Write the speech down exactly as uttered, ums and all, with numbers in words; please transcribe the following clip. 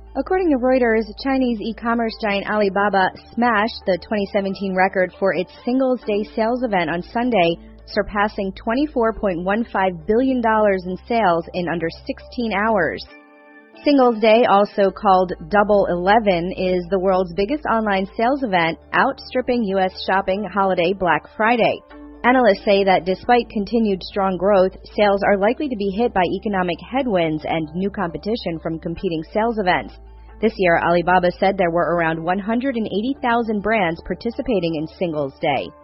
According to Reuters, Chinese e-commerce giant Alibaba smashed the twenty seventeen record for its Singles' Day sales event on Sunday, surpassing twenty-four point one five billion dollars in sales in under sixteen hours. Singles' Day, also called Double Eleven, is the world's biggest online sales event, outstripping U S shopping holiday Black Friday. Analysts say that despite continued strong growth, sales are likely to be hit by economic headwinds and new competition from competing sales events. This year, Alibaba said there were around one hundred eighty thousand brands participating in Singles' Day.